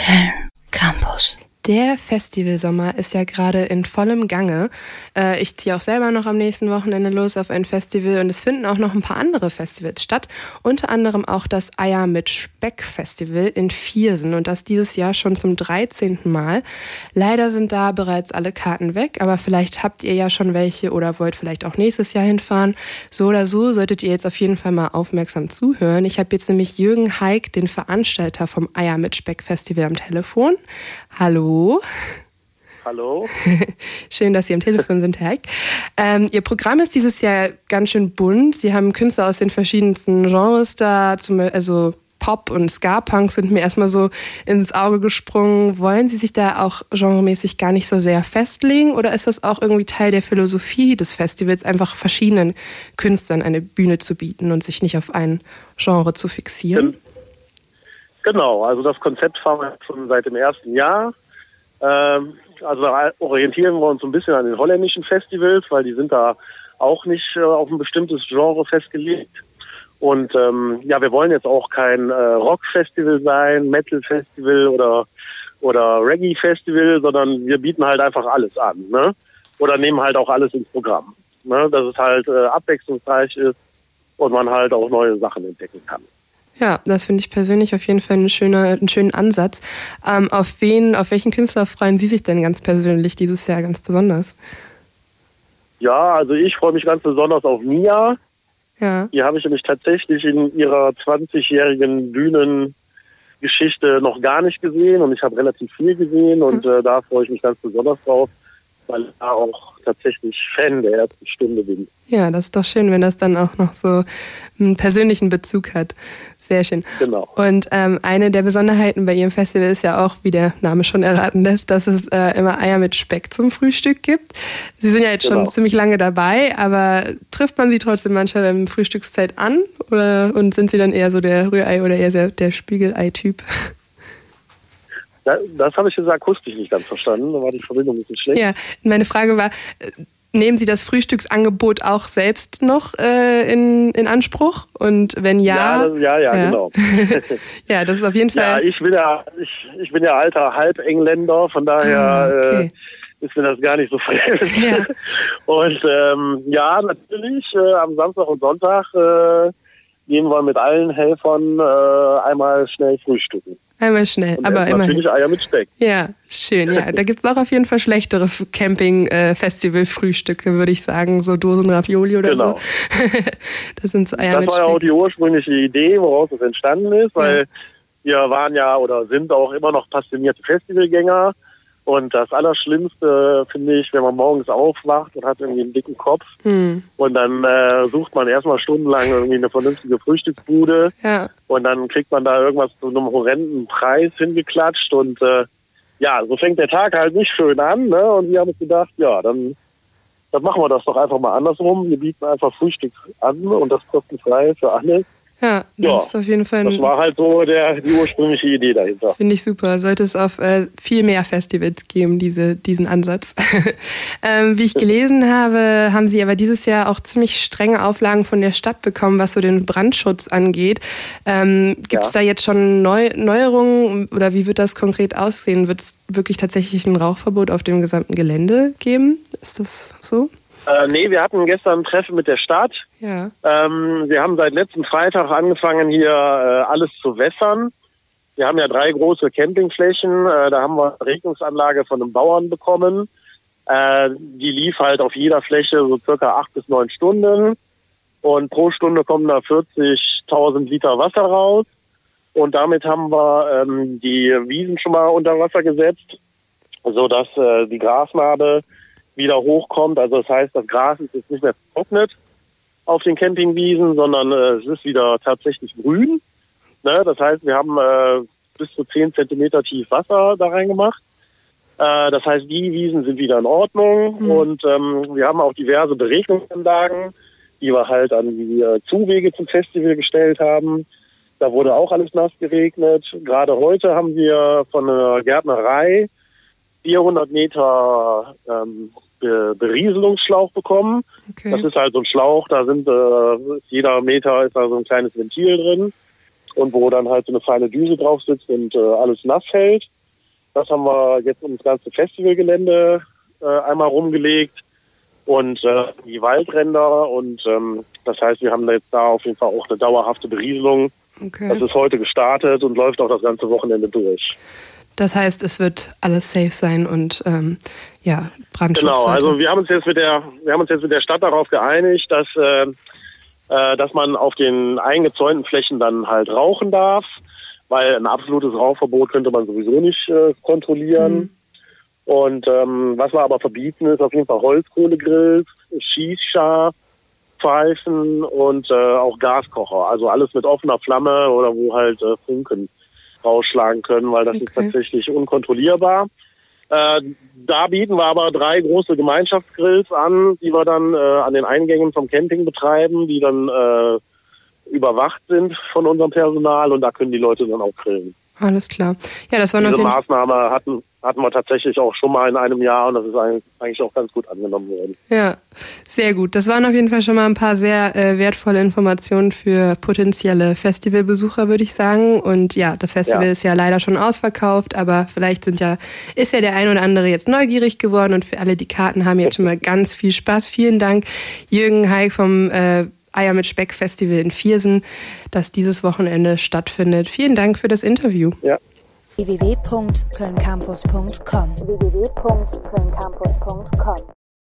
Köln Campus. Der Festivalsommer ist ja gerade in vollem Gange. Ich ziehe auch selber noch am nächsten Wochenende los auf ein Festival und es finden auch noch ein paar andere Festivals statt. Unter anderem auch das Eier mit Speck Festival in Viersen und das dieses Jahr schon zum 13. Mal. Leider sind da bereits alle Karten weg, aber vielleicht habt ihr ja schon welche oder wollt vielleicht auch nächstes Jahr hinfahren. So oder so solltet ihr jetzt auf jeden Fall mal aufmerksam zuhören. Ich habe jetzt nämlich Jürgen Haig, den Veranstalter vom Eier mit Speck Festival am Telefon. Hallo. Hallo. Schön, dass Sie am Telefon sind, Herr Haig. Ihr Programm ist dieses Jahr ganz schön bunt. Sie haben Künstler aus den verschiedensten Genres da, also Pop und Ska-Punk sind mir erstmal so ins Auge gesprungen. Wollen Sie sich da auch genremäßig gar nicht so sehr festlegen oder ist das auch irgendwie Teil der Philosophie des Festivals, einfach verschiedenen Künstlern eine Bühne zu bieten und sich nicht auf ein Genre zu fixieren? Genau, also das Konzept fahren wir schon seit dem ersten Jahr. Also da orientieren wir uns so ein bisschen an den holländischen Festivals, weil die sind da auch nicht auf ein bestimmtes Genre festgelegt. Und wir wollen jetzt auch kein Rock-Festival sein, Metal-Festival oder Reggae-Festival, sondern wir bieten halt einfach alles an, ne? Oder nehmen halt auch alles ins Programm, ne? Dass es halt abwechslungsreich ist und man halt auch neue Sachen entdecken kann. Ja, das finde ich persönlich auf jeden Fall einen schönen Ansatz. Auf welchen Künstler freuen Sie sich denn ganz persönlich dieses Jahr ganz besonders? Ja, also ich freue mich ganz besonders auf Mia. Ja. Die habe ich nämlich tatsächlich in ihrer 20-jährigen Bühnengeschichte noch gar nicht gesehen und ich habe relativ viel gesehen und da freue ich mich ganz besonders drauf, weil ich da auch tatsächlich Fan der ersten Stunde bin. Ja, das ist doch schön, wenn das dann auch noch so einen persönlichen Bezug hat. Sehr schön. Genau. Und eine der Besonderheiten bei Ihrem Festival ist ja auch, wie der Name schon erraten lässt, dass es immer Eier mit Speck zum Frühstück gibt. Sie sind ja jetzt schon ziemlich lange dabei, aber trifft man Sie trotzdem manchmal beim Frühstückszeit an? Und sind Sie dann eher so der Rührei oder eher der Spiegelei-Typ? Das habe ich jetzt akustisch nicht ganz verstanden, da war die Verbindung ein bisschen schlecht. Ja, meine Frage war, nehmen Sie das Frühstücksangebot auch selbst noch in Anspruch? Und wenn ja... Ja, genau. Ja, das ist auf jeden Fall... Ja, ich bin ja alter Halbengländer, von daher ist mir das gar nicht so fremd. Ja. Und natürlich, am Samstag und Sonntag gehen wir mit allen Helfern einmal schnell frühstücken. Einmal schnell, und aber immerhin. Natürlich Eier mit Speck. Ja, schön. Ja, da gibt's auch auf jeden Fall schlechtere Camping-Festival-Frühstücke, würde ich sagen. So Dosen Ravioli oder so. Das sind so Eier mit Speck. Das war ja auch die ursprüngliche Idee, woraus es entstanden ist, weil wir waren ja oder sind auch immer noch passionierte Festivalgänger. Und das Allerschlimmste finde ich, wenn man morgens aufwacht und hat irgendwie einen dicken Kopf und dann sucht man erstmal stundenlang irgendwie eine vernünftige Frühstücksbude und dann kriegt man da irgendwas zu einem horrenden Preis hingeklatscht und so fängt der Tag halt nicht schön an, ne? Und wir haben uns gedacht, dann machen wir das doch einfach mal andersrum. Wir bieten einfach Frühstück an und das kostenfrei für alle. Ja, das ist auf jeden Fall... Das war halt so die ursprüngliche Idee dahinter. Finde ich super. Sollte es auf viel mehr Festivals geben, diesen Ansatz. Wie ich gelesen habe, haben Sie aber dieses Jahr auch ziemlich strenge Auflagen von der Stadt bekommen, was so den Brandschutz angeht. Gibt es da jetzt schon Neuerungen oder wie wird das konkret aussehen? Wird es wirklich tatsächlich ein Rauchverbot auf dem gesamten Gelände geben? Ist das so? Nee, wir hatten gestern ein Treffen mit der Stadt. Ja. Wir haben seit letzten Freitag angefangen, hier alles zu wässern. Wir haben ja 3 große Campingflächen. Da haben wir eine Regnungsanlage von einem Bauern bekommen. Die lief halt auf jeder Fläche so circa 8 bis 9 Stunden. Und pro Stunde kommen da 40.000 Liter Wasser raus. Und damit haben wir die Wiesen schon mal unter Wasser gesetzt, sodass die Grasnarbe wieder hochkommt. Also das heißt, das Gras ist jetzt nicht mehr vertrocknet auf den Campingwiesen, sondern es ist wieder tatsächlich grün. Ne? Das heißt, wir haben bis zu 10 Zentimeter tief Wasser da reingemacht. Das heißt, die Wiesen sind wieder in Ordnung und wir haben auch diverse Beregnungsanlagen, die wir halt an die Zuwege zum Festival gestellt haben. Da wurde auch alles nass geregnet. Gerade heute haben wir von einer Gärtnerei 400 Meter Berieselungsschlauch bekommen. Okay. Das ist halt so ein Schlauch, da sind jeder Meter ist da so ein kleines Ventil drin und wo dann halt so eine feine Düse drauf sitzt und alles nass hält. Das haben wir jetzt ums ganze Festivalgelände einmal rumgelegt und die Waldränder. Und das heißt, wir haben jetzt da auf jeden Fall auch eine dauerhafte Berieselung. Okay. Das ist heute gestartet und läuft auch das ganze Wochenende durch. Das heißt, es wird alles safe sein und Brandschutz. Genau, also wir haben uns jetzt mit der Stadt darauf geeinigt, dass man auf den eingezäunten Flächen dann halt rauchen darf, weil ein absolutes Rauchverbot könnte man sowieso nicht kontrollieren. Und was wir aber verbieten, ist auf jeden Fall Holzkohlegrills, Shisha, Pfeifen und auch Gaskocher. Also alles mit offener Flamme oder wo halt Funken rausschlagen können, weil das ist tatsächlich unkontrollierbar. Da bieten wir aber 3 große Gemeinschaftsgrills an, die wir dann an den Eingängen vom Camping betreiben, die dann überwacht sind von unserem Personal und da können die Leute dann auch grillen. Alles klar. Ja, das war Diese Maßnahme hatten wir tatsächlich auch schon mal in einem Jahr und das ist eigentlich auch ganz gut angenommen worden. Ja, sehr gut. Das waren auf jeden Fall schon mal ein paar sehr wertvolle Informationen für potenzielle Festivalbesucher, würde ich sagen. Und ja, das Festival ist ja leider schon ausverkauft, aber vielleicht ist ja der ein oder andere jetzt neugierig geworden und für alle, die Karten haben, jetzt schon mal ganz viel Spaß. Vielen Dank, Jürgen Haig vom Eier mit Speck Festival in Viersen, das dieses Wochenende stattfindet. Vielen Dank für das Interview. Ja. www.kölncampus.com